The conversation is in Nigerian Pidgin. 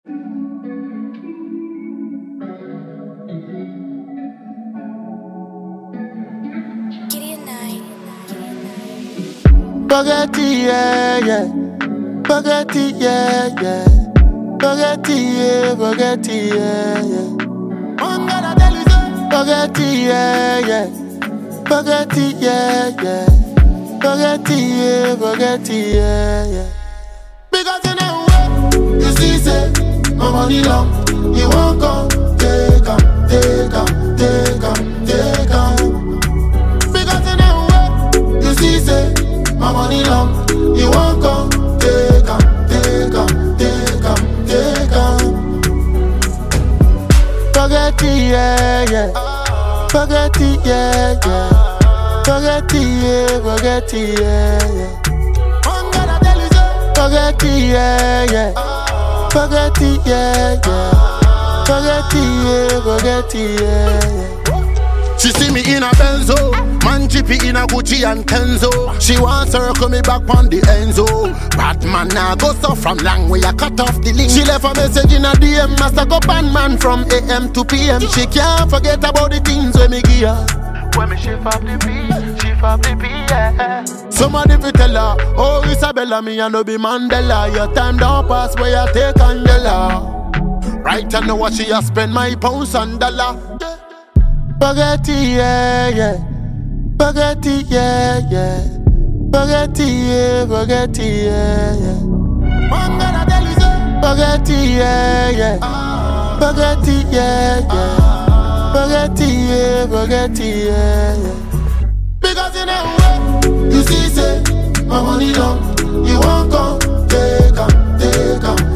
Spaghetti, yeah, yeah. Spaghetti, yeah, yeah. Spaghetti, yeah, spaghetti, yeah, yeah. I'm gonna tell you so. Spaghetti, yeah, yeah. Spaghetti, yeah, yeah. Spaghetti, yeah, spaghetti, yeah, yeah. Because you know what? You see, say, my money long. You won't come, take 'em, take 'em, take 'em, take 'em. Because you know what? You see, say, my money long. You won't come, take 'em, take 'em, take 'em, take 'em. Spaghetti, yeah, yeah. Spaghetti, yeah, yeah. Spaghetti, yeah, spaghetti, yeah, yeah. I'm gonna tell you so. Spaghetti, yeah, yeah. Spaghetti, yeah, yeah. Spaghetti, yeah, spaghetti, yeah, yeah. She see me in a Benzo, man chippy in a Gucci and Kenzo. She want circle me back on the Enzo. Batman now go so from long way I cut off the link. She left a message in a DM, master go ban man from AM to PM. She can't forget about the things when me give her. When me shift up the beat, shift up the beat, yeah. Somebody fi tell her, oh Isabella, me a no be Mandela. Your time don't pass where you take Angela. Right I know what she a spend my pounds and dollar. Spaghetti, yeah, yeah. Spaghetti, yeah, yeah. Spaghetti, yeah, spaghetti, yeah, yeah. I'm gonna tell you so. Spaghetti, yeah, yeah. Spaghetti, yeah, yeah. Spaghetti, yeah, spaghetti, yeah, yeah. Because you know what? You see, say, my money long. You won't come, take 'em, take 'em.